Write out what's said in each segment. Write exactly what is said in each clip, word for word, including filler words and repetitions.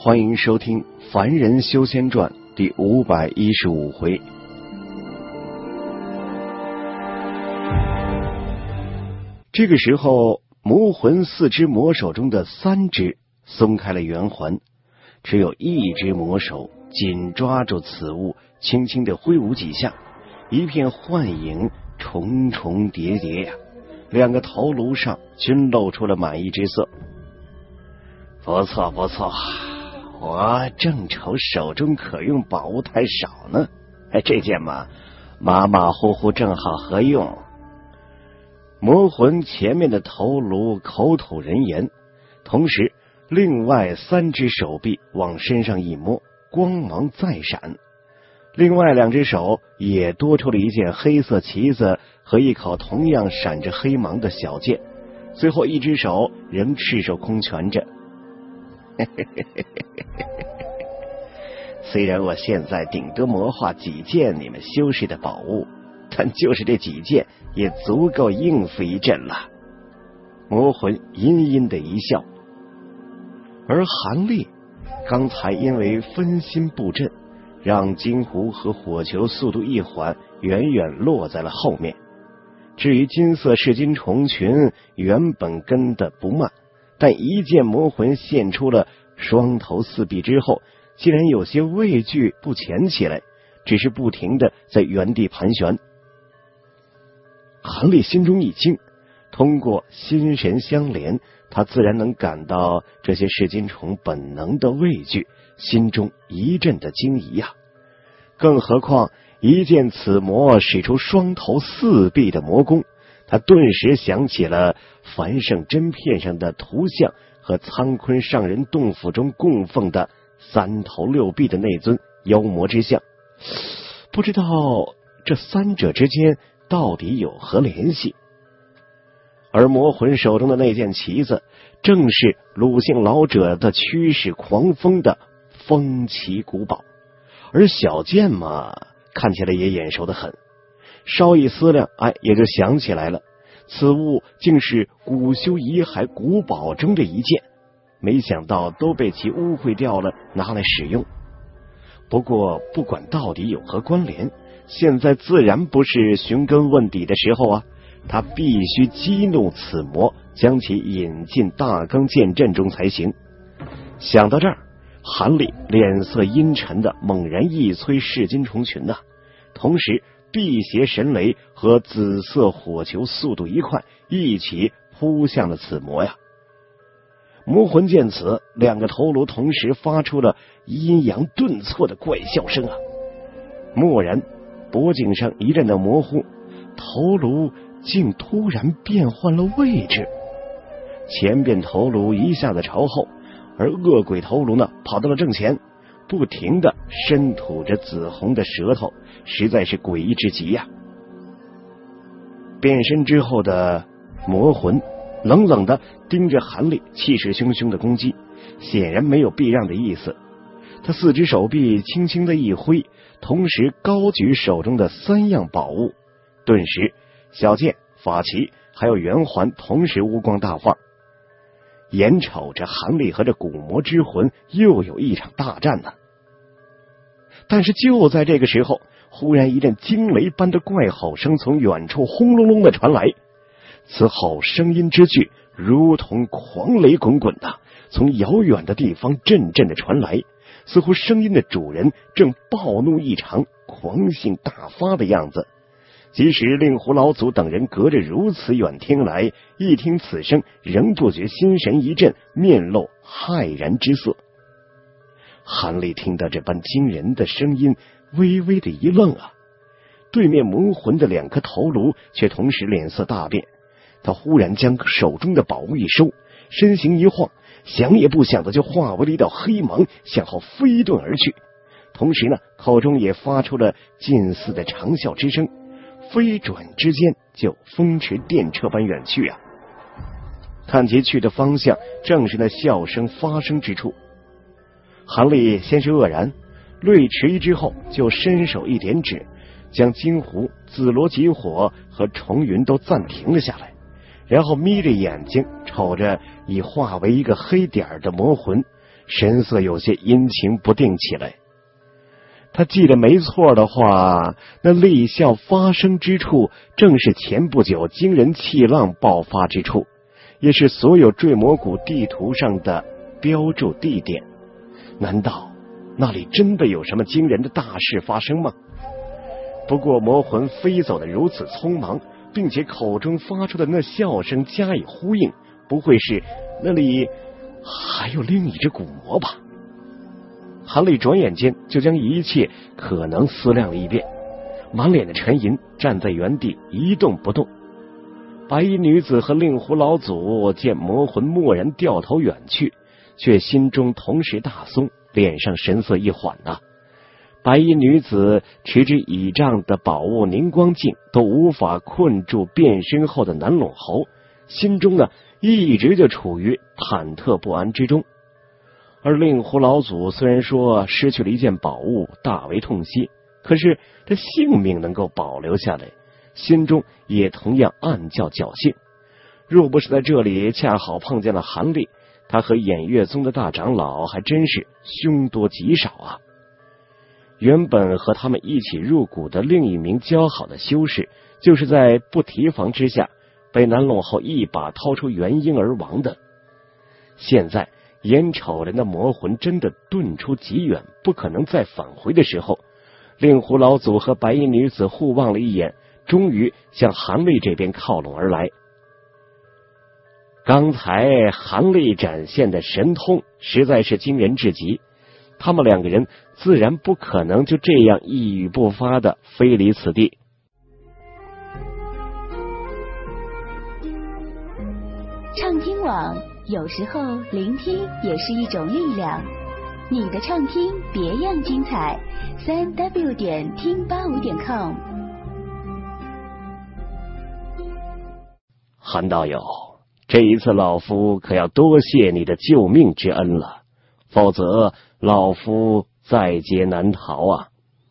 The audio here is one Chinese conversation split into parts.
欢迎收听《凡人修仙传》第五百一十五回。这个时候，魔魂四只魔手中的三只松开了圆环，只有一只魔手紧抓住此物，轻轻地挥舞几下，一片幻影重重叠叠呀、啊，两个头颅上均露出了满意之色。不错不错，我正愁手中可用宝物太少呢，哎，这件嘛，马马虎虎正好合用。魔魂前面的头颅口吐人言，同时另外三只手臂往身上一摸，光芒再闪，另外两只手也多出了一件黑色旗子和一口同样闪着黑芒的小剑，最后一只手仍赤手空拳着。虽然我现在顶多魔化几件你们修士的宝物，但就是这几件也足够应付一阵了。魔魂阴阴的一笑。而韩立刚才因为分心布阵，让金狐和火球速度一缓，远远落在了后面。至于金色噬金虫群原本跟得不慢，但一见魔魂现出了双头四臂之后，竟然有些畏惧不前起来，只是不停地在原地盘旋。韩立心中一惊，通过心神相连，他自然能感到这些噬金虫本能的畏惧，心中一阵的惊疑呀、啊。更何况一见此魔使出双头四臂的魔功，他顿时想起了繁盛真片上的图像和苍坤上人洞府中供奉的三头六臂的那尊妖魔之像，不知道这三者之间到底有何联系。而魔魂手中的那件旗子，正是鲁姓老者的驱使狂风的风旗古堡，而小剑嘛，看起来也眼熟得很。稍一思量，哎，也就想起来了，此物竟是古修遗骸古堡中的一件，没想到都被其污秽掉了，拿来使用。不过不管到底有何关联，现在自然不是寻根问底的时候啊，他必须激怒此魔，将其引进大冈剑阵中才行。想到这儿，韩立脸色阴沉的猛然一催噬金虫群呐、啊，同时辟邪神雷和紫色火球速度一快，一起扑向了此魔呀。魔魂见此，两个头颅同时发出了阴阳顿挫的怪笑声啊！蓦然，脖颈上一阵的模糊，头颅竟突然变换了位置。前边头颅一下子朝后，而恶鬼头颅呢，跑到了正前，不停地伸吐着紫红的舌头，实在是诡异至极呀、啊！变身之后的魔魂冷冷地盯着韩立气势汹汹的攻击，显然没有避让的意思。他四只手臂轻轻的一挥，同时高举手中的三样宝物，顿时小剑、法旗还有圆环同时乌光大放。眼瞅着韩立和这古魔之魂又有一场大战呢。但是就在这个时候，忽然一阵惊雷般的怪吼声从远处轰隆隆的传来，此吼声音之巨，如同狂雷滚滚的从遥远的地方阵阵的传来，似乎声音的主人正暴怒异常，狂性大发的样子。即使令狐老祖等人隔着如此远听来，一听此声，仍不觉心神一震，面露骇然之色。韩立听到这般惊人的声音，微微的一愣啊，对面魔魂的两颗头颅却同时脸色大变。他忽然将手中的宝物一收，身形一晃，想也不想的就化为了一道黑芒，向后飞遁而去。同时呢，口中也发出了近似的长啸之声，飞转之间就风驰电掣般远去啊！看其去的方向，正是那笑声发生之处。韩立先是愕然，略迟疑之后，就伸手一点指，将金狐、紫罗极火和重云都暂停了下来，然后眯着眼睛瞅着已化为一个黑点的魔魂， 神色有些阴晴不定起来。他记得没错的话，那厉啸发生之处正是前不久惊人气浪爆发之处，也是所有坠魔谷地图上的标注地点。难道那里真的有什么惊人的大事发生吗？不过魔魂飞走的如此匆忙，并且口中发出的那笑声加以呼应，不会是那里还有另一只古魔吧？韩立转眼间就将一切可能思量了一遍，满脸的沉吟，站在原地一动不动。白衣女子和令狐老祖见魔魂蓦然掉头远去，却心中同时大松，脸上神色一缓呐、啊。白衣女子持之以杖的宝物凝光镜都无法困住变身后的南陇侯，心中呢一直就处于忐忑不安之中。而令狐老祖虽然说失去了一件宝物，大为痛惜，可是这性命能够保留下来，心中也同样暗叫侥幸。若不是在这里恰好碰见了韩立，他和偃月宗的大长老还真是凶多吉少啊。原本和他们一起入谷的另一名交好的修士，就是在不提防之下被南陇侯一把掏出元婴而亡的。现在眼瞅着那魔魂真的遁出极远，不可能再返回的时候，令狐老祖和白衣女子互望了一眼，终于向韩立这边靠拢而来。刚才韩立展现的神通实在是惊人至极，他们两个人自然不可能就这样一语不发的飞离此地。 畅听网，有时候聆听也是一种力量。你的畅听别样精彩，三 w 点听八五点 com。 韩道友，这一次老夫可要多谢你的救命之恩了，否则老夫在劫难逃啊！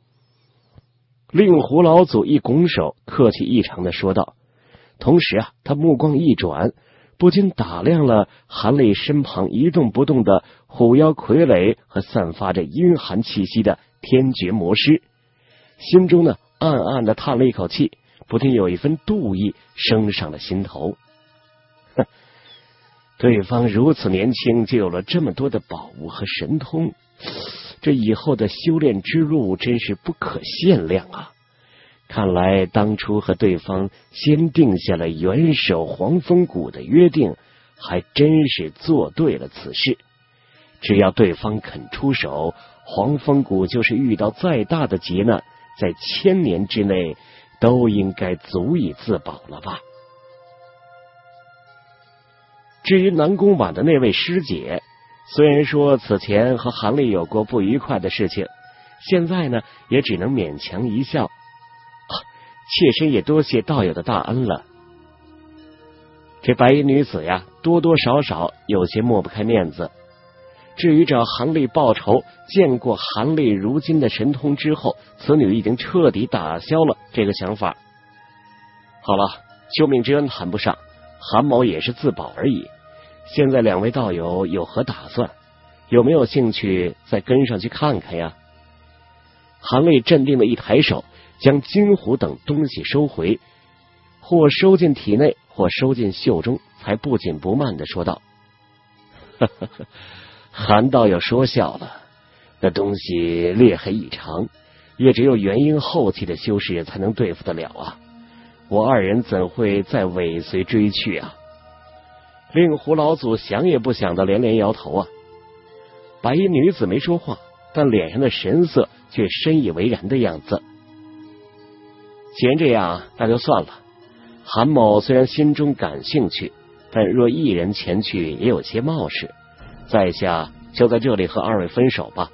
令狐老祖一拱手，客气异常的说道，同时啊，他目光一转，不禁打量了韩立身旁一动不动的虎妖傀儡和散发着阴寒气息的天绝魔师，心中呢暗暗的叹了一口气，不禁有一分妒意升上了心头。哼，对方如此年轻就有了这么多的宝物和神通，这以后的修炼之路真是不可限量啊！看来当初和对方先定下了元首黄风谷的约定，还真是做对了此事。只要对方肯出手，黄风谷就是遇到再大的劫难，在千年之内都应该足以自保了吧。至于南宫婉的那位师姐，虽然说此前和韩立有过不愉快的事情，现在呢也只能勉强一笑。啊，妾身也多谢道友的大恩了。这白衣女子呀，多多少少有些抹不开面子。至于找韩立报仇，见过韩立如今的神通之后，此女已经彻底打消了这个想法。好了，救命之恩谈不上，韩某也是自保而已。现在两位道友有何打算？有没有兴趣再跟上去看看呀？韩立镇定的一抬手，将金虎等东西收回，或收进体内，或收进袖中，才不紧不慢的说道：呵呵呵，韩道友说笑了，那东西厉害异常，也只有元婴后期的修士才能对付得了啊！我二人怎会再尾随追去啊？令狐老祖想也不想的连连摇头啊。白衣女子没说话，但脸上的神色却深以为然的样子。既然这样，那就算了。韩某虽然心中感兴趣，但若一人前去也有些冒失，在下就在这里和二位分手吧。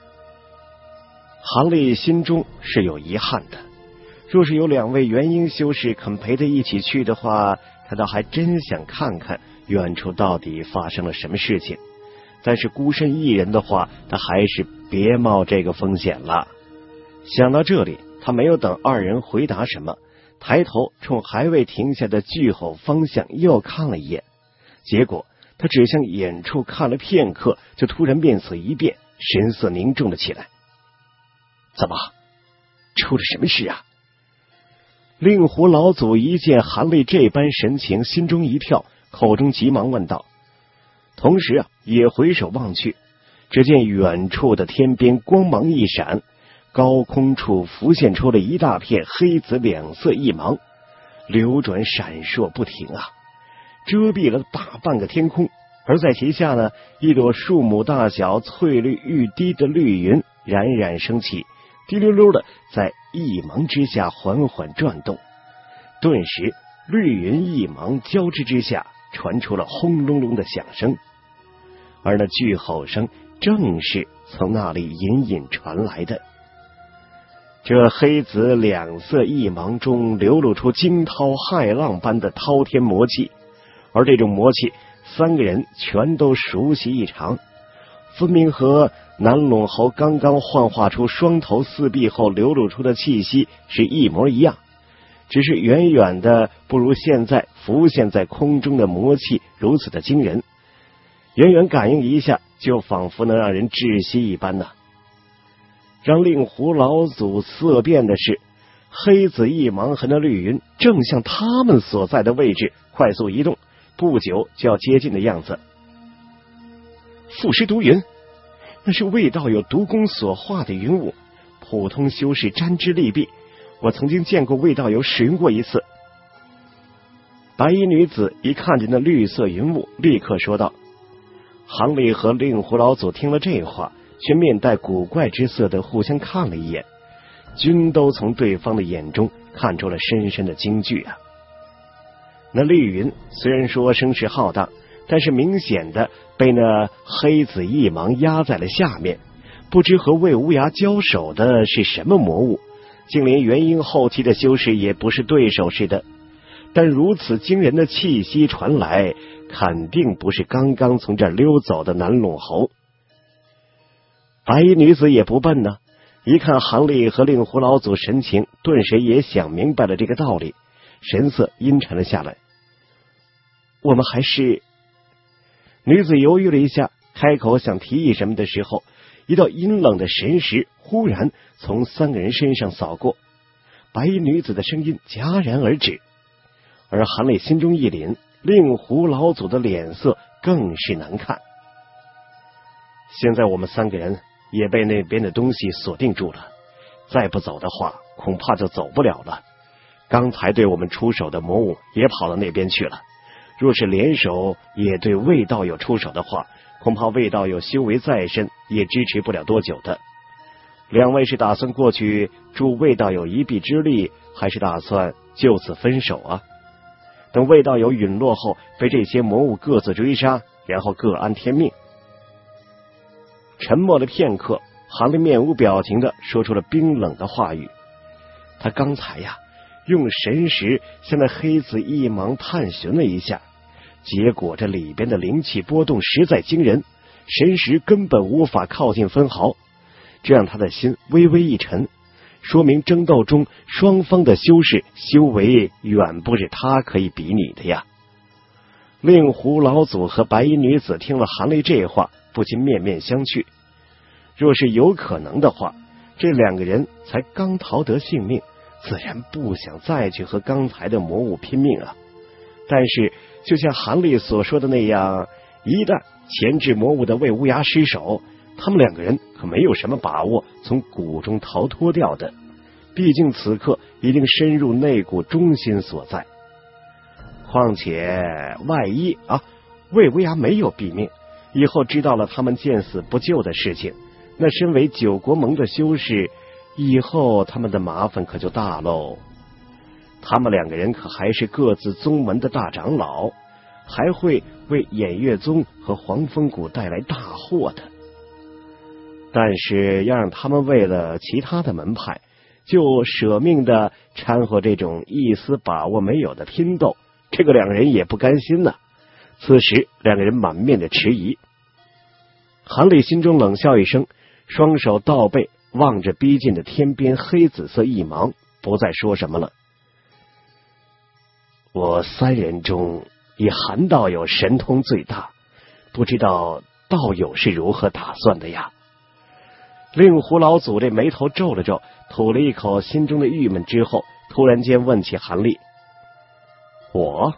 韩立心中是有遗憾的，若是有两位元婴修士肯陪他一起去的话，他倒还真想看看远处到底发生了什么事情。但是孤身一人的话，他还是别冒这个风险了。想到这里，他没有等二人回答什么，抬头冲还未停下的巨吼方向又看了一眼，结果他指向远处看了片刻，就突然面色一变，神色凝重了起来。怎么，出了什么事啊？令狐老祖一见韩立这般神情，心中一跳，口中急忙问道，同时啊，也回首望去，只见远处的天边光芒一闪，高空处浮现出了一大片黑紫两色一芒，流转闪烁不停啊，遮蔽了大半个天空。而在其下呢，一朵树木大小、翠绿欲滴的绿云冉冉升起，滴溜溜的在一芒之下缓缓转动。顿时绿云一芒交织之下，传出了轰隆隆的响声，而那巨吼声正是从那里隐隐传来的。这黑紫两色一芒中流露出惊涛骇浪般的滔天魔气，而这种魔气三个人全都熟悉异常，分明和南陇侯刚刚幻化出双头四臂后流露出的气息是一模一样，只是远远的不如现在浮现在空中的魔气如此的惊人，远远感应一下就仿佛能让人窒息一般呢、啊。让令狐老祖色变的是，黑紫一芒和那绿云正向他们所在的位置快速移动，不久就要接近的样子。赋诗毒云，那是魏道友毒功所化的云雾，普通修士沾之利弊，我曾经见过魏道友使用过一次。白衣女子一看见那绿色云雾，立刻说道。韩立和令狐老祖听了这话，却面带古怪之色的互相看了一眼，均都从对方的眼中看出了深深的惊惧啊。那绿云虽然说声势浩大，但是明显的被那黑紫一芒压在了下面，不知和魏无涯交手的是什么魔物，竟连元婴后期的修士也不是对手似的。但如此惊人的气息传来，肯定不是刚刚从这儿溜走的南陇侯。白衣女子也不笨呢，一看韩立和令狐老祖神情，顿时也想明白了这个道理，神色阴沉了下来。我们还是……女子犹豫了一下，开口想提议什么的时候，一道阴冷的神识忽然从三个人身上扫过，白衣女子的声音戛然而止。而韩立心中一凛，令狐老祖的脸色更是难看。现在我们三个人也被那边的东西锁定住了，再不走的话，恐怕就走不了了。刚才对我们出手的魔物也跑到那边去了，若是联手也对魏道友出手的话，恐怕魏道友修为再深也支持不了多久的。两位是打算过去助魏道友一臂之力，还是打算就此分手啊？等魏道友陨落后，被这些魔物各自追杀，然后各安天命。沉默了片刻，韩立面无表情的说出了冰冷的话语。他刚才呀，用神识向那黑紫一芒探寻了一下，结果这里边的灵气波动实在惊人，神识根本无法靠近分毫，这让他的心微微一沉，说明争斗中双方的修士修为远不是他可以比拟的呀。令狐老祖和白衣女子听了韩立这话，不禁面面相觑。若是有可能的话，这两个人才刚逃得性命，自然不想再去和刚才的魔物拼命啊。但是就像韩立所说的那样，一旦钳制魔物的魏无涯失手，他们两个人可没有什么把握从谷中逃脱掉的，毕竟此刻一定深入内谷中心所在。况且万一啊，魏无涯没有毙命，以后知道了他们见死不救的事情，那身为九国盟的修士，以后他们的麻烦可就大喽。他们两个人可还是各自宗门的大长老，还会为偃月宗和黄风谷带来大祸的。但是要让他们为了其他的门派就舍命的掺和这种一丝把握没有的拼斗，这个两人也不甘心呢、啊。此时两个人满面的迟疑。韩立心中冷笑一声，双手倒背望着逼近的天边黑紫色一芒，不再说什么了。我三人中以韩道友神通最大， 不知道道友是如何打算的呀？令狐老祖这眉头皱了皱，吐了一口心中的郁闷之后，突然间问起韩立：“我？”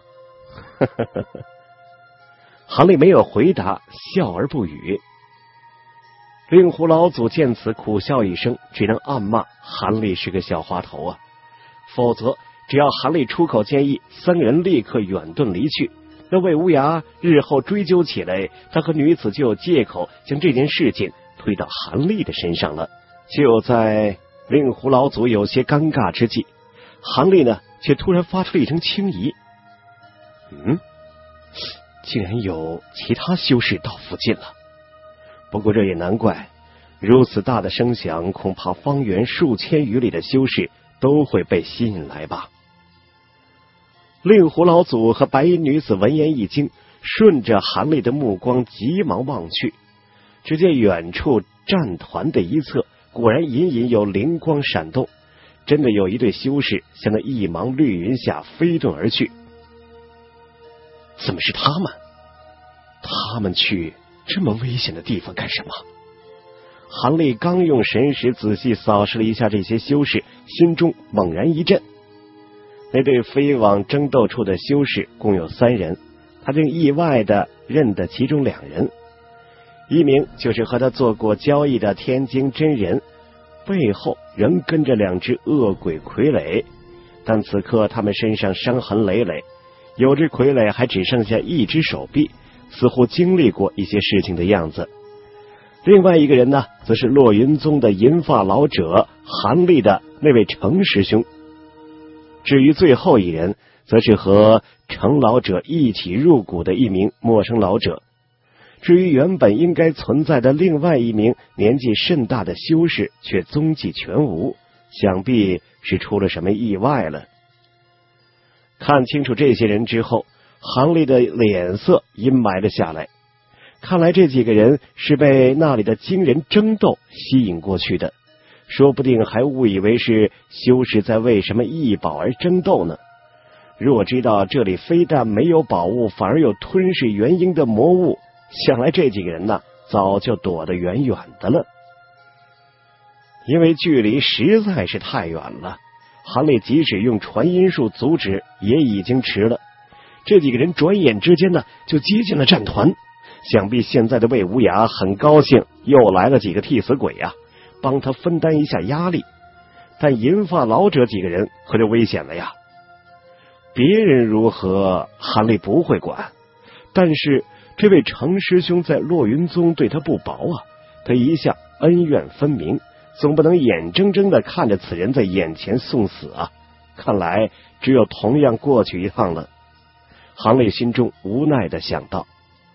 韩立没有回答，笑而不语。令狐老祖见此苦笑一声，只能暗骂韩立是个小滑头啊！否则只要韩立出口建议，三人立刻远遁离去，那魏无涯日后追究起来，他和女子就有借口将这件事情推到韩立的身上了。就在令狐老祖有些尴尬之际，韩立呢却突然发出了一声轻疑：“嗯，竟然有其他修士到附近了。不过这也难怪，如此大的声响，恐怕方圆数千余里的修士都会被吸引来吧。”令狐老祖和白衣女子闻言一惊，顺着韩立的目光急忙望去，只见远处战团的一侧果然隐隐有灵光闪动，真的有一队修士向那一芒绿云下飞遁而去。怎么是他们？他们去这么危险的地方干什么？韩立刚用神识仔细扫视了一下这些修士，心中猛然一震。那对飞往争斗处的修士共有三人，他正意外的认得其中两人，一名就是和他做过交易的天津真人，背后仍跟着两只恶鬼傀儡，但此刻他们身上伤痕累累，有只傀儡还只剩下一只手臂，似乎经历过一些事情的样子。另外一个人呢，则是落云宗的银发老者韩立的那位程师兄。至于最后一人，则是和程老者一起入谷的一名陌生老者。至于原本应该存在的另外一名年纪甚大的修士，却踪迹全无，想必是出了什么意外了。看清楚这些人之后，韩立的脸色阴霾了下来。看来这几个人是被那里的惊人争斗吸引过去的，说不定还误以为是修士在为什么异宝而争斗呢。若知道这里非但没有宝物，反而有吞噬元婴的魔物，想来这几个人呢，早就躲得远远的了。因为距离实在是太远了，韩立即使用传音术阻止，也已经迟了。这几个人转眼之间呢，就接近了战团。想必现在的魏无涯很高兴，又来了几个替死鬼呀，帮他分担一下压力。但银发老者几个人可就危险了呀。别人如何，韩立不会管，但是这位程师兄在落云宗对他不薄啊，他一向恩怨分明，总不能眼睁睁的看着此人在眼前送死啊。看来只有同样过去一趟了。韩立心中无奈的想到。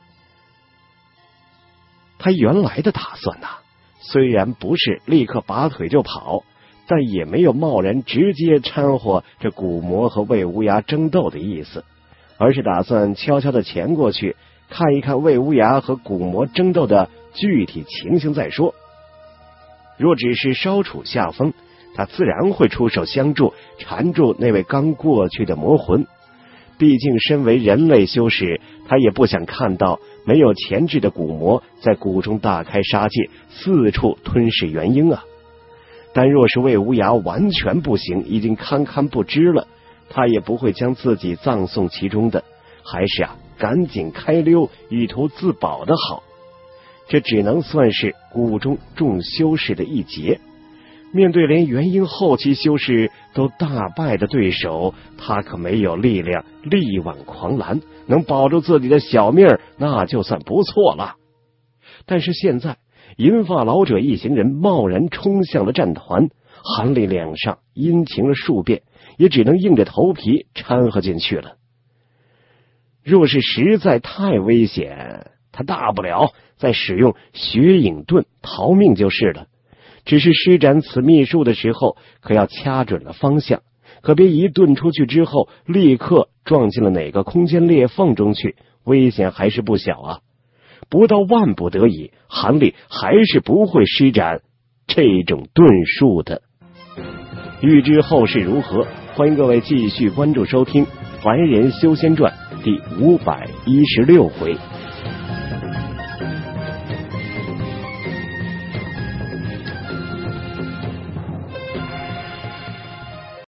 他原来的打算呐、啊，虽然不是立刻拔腿就跑，但也没有贸然直接掺和这古魔和魏无涯争斗的意思，而是打算悄悄的潜过去，看一看魏无涯和古魔争斗的具体情形再说。若只是稍处下风，他自然会出手相助，缠住那位刚过去的魔魂。毕竟身为人类修士，他也不想看到没有前置的古魔在谷中大开杀戒，四处吞噬元婴啊。但若是魏无涯完全不行，已经堪堪不知了，他也不会将自己葬送其中的，还是啊赶紧开溜，以图自保的好。这只能算是谷中众修士的一劫。面对连元婴后期修士都大败的对手，他可没有力量力挽狂澜，能保住自己的小命那就算不错了。但是现在银发老者一行人贸然冲向了战团，韩立脸上阴晴了数遍，也只能硬着头皮掺和进去了。若是实在太危险，他大不了再使用血影盾逃命就是了。只是施展此秘术的时候，可要掐准了方向，可别一遁出去之后立刻撞进了哪个空间裂缝中去，危险还是不小啊。不到万不得已，韩立还是不会施展这种遁术的。欲知后事如何，欢迎各位继续关注收听《凡人修仙传》第五百一十六回。